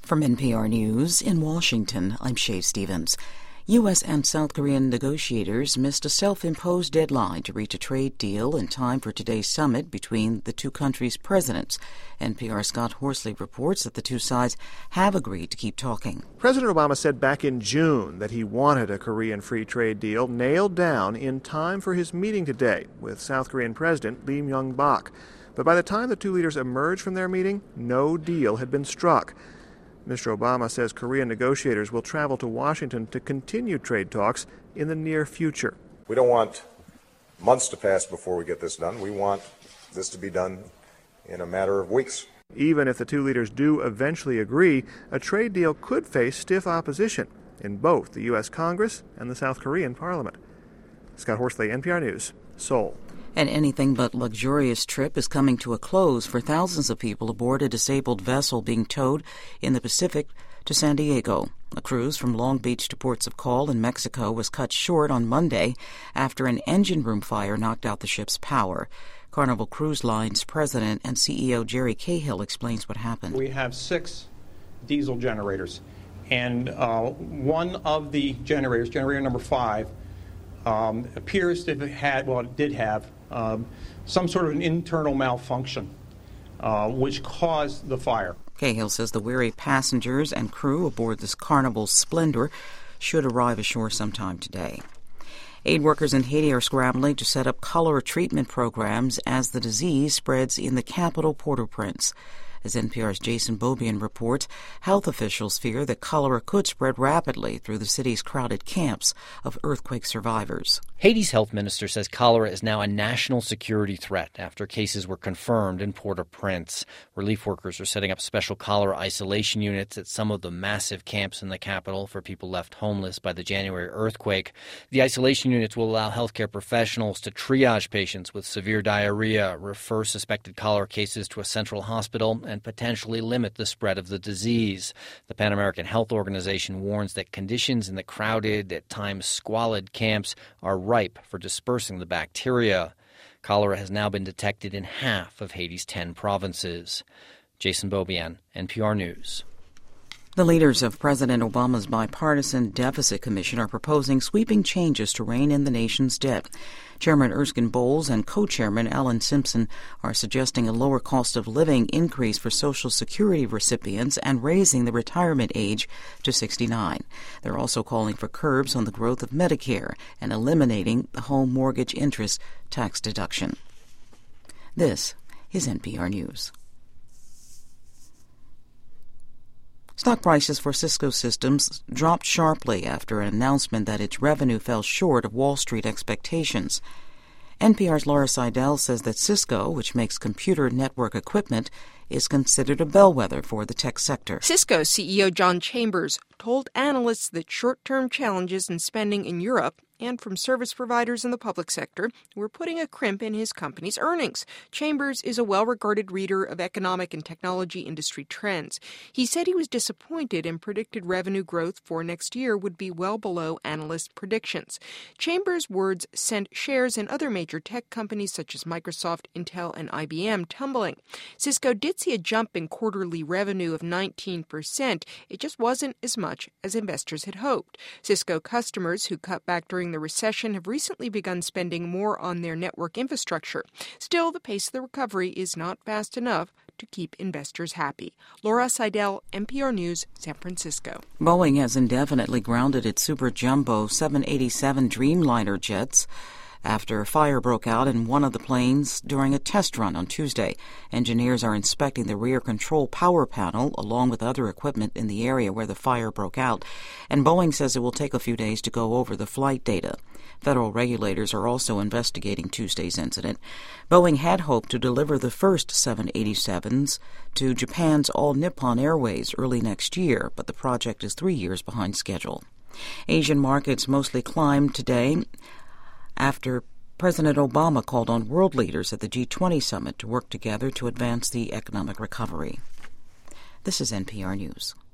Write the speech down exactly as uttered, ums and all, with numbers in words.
From N P R News in Washington, I'm Shay Stevens. U S and South Korean negotiators missed a self-imposed deadline to reach a trade deal in time for today's summit between the two countries' presidents. N P R's Scott Horsley reports that the two sides have agreed to keep talking. President Obama said back in June that he wanted a Korean free trade deal nailed down in time for his meeting today with South Korean President Lee Myung-bak. But by the time the two leaders emerged from their meeting, no deal had been struck. Mister Obama says Korean negotiators will travel to Washington to continue trade talks in the near future. We don't want months to pass before we get this done. We want this to be done in a matter of weeks. Even if the two leaders do eventually agree, a trade deal could face stiff opposition in both the U S Congress and the South Korean Parliament. Scott Horsley, N P R News, Seoul. An anything but luxurious trip is coming to a close for thousands of people aboard a disabled vessel being towed in the Pacific to San Diego. A cruise from Long Beach to ports of call in Mexico was cut short on Monday after an engine room fire knocked out the ship's power. Carnival Cruise Line's president and C E O Jerry Cahill explains what happened. We have six diesel generators, and uh, one of the generators, generator number five, um, appears to have had, well, it did have, Um, some sort of an internal malfunction, uh, which caused the fire. Cahill says the weary passengers and crew aboard this Carnival Splendor should arrive ashore sometime today. Aid workers in Haiti are scrambling to set up cholera treatment programs as the disease spreads in the capital, Port-au-Prince. As N P R's Jason Beaubien reports, health officials fear that cholera could spread rapidly through the city's crowded camps of earthquake survivors. Haiti's health minister says cholera is now a national security threat after cases were confirmed in Port-au-Prince. Relief workers are setting up special cholera isolation units at some of the massive camps in the capital for people left homeless by the January earthquake. The isolation units will allow healthcare professionals to triage patients with severe diarrhea, refer suspected cholera cases to a central hospital, and potentially limit the spread of the disease. The Pan American Health Organization warns that conditions in the crowded, at times squalid camps are ripe for dispersing the bacteria. Cholera has now been detected in half of Haiti's ten provinces. Jason Beaubien, N P R News. The leaders of President Obama's bipartisan deficit commission are proposing sweeping changes to rein in the nation's debt. Chairman Erskine Bowles and co-chairman Alan Simpson are suggesting a lower cost of living increase for Social Security recipients and raising the retirement age to sixty-nine. They're also calling for curbs on the growth of Medicare and eliminating the home mortgage interest tax deduction. This is N P R News. Stock prices for Cisco Systems dropped sharply after an announcement that its revenue fell short of Wall Street expectations. N P R's Laura Seidel says that Cisco, which makes computer network equipment, is considered a bellwether for the tech sector. Cisco C E O John Chambers told analysts that short-term challenges in spending in Europe and from service providers in the public sector were putting a crimp in his company's earnings. Chambers is a well-regarded reader of economic and technology industry trends. He said he was disappointed and predicted revenue growth for next year would be well below analyst predictions. Chambers' words sent shares in other major tech companies such as Microsoft, Intel, and I B M tumbling. Cisco did see a jump in quarterly revenue of nineteen percent. It just wasn't as much as investors had hoped. Cisco customers who cut back during the recession have recently begun spending more on their network infrastructure. Still, the pace of the recovery is not fast enough to keep investors happy. Laura Seidel, N P R News, San Francisco. Boeing has indefinitely grounded its Super Jumbo seven eighty-seven Dreamliner jets after a fire broke out in one of the planes during a test run on Tuesday. Engineers are inspecting the rear control power panel along with other equipment in the area where the fire broke out, and Boeing says it will take a few days to go over the flight data. Federal regulators are also investigating Tuesday's incident. Boeing had hoped to deliver the first seven eighty-sevens to Japan's All Nippon Airways early next year, but the project is three years behind schedule. Asian markets mostly climbed today after President Obama called on world leaders at the G twenty summit to work together to advance the economic recovery. This is N P R News.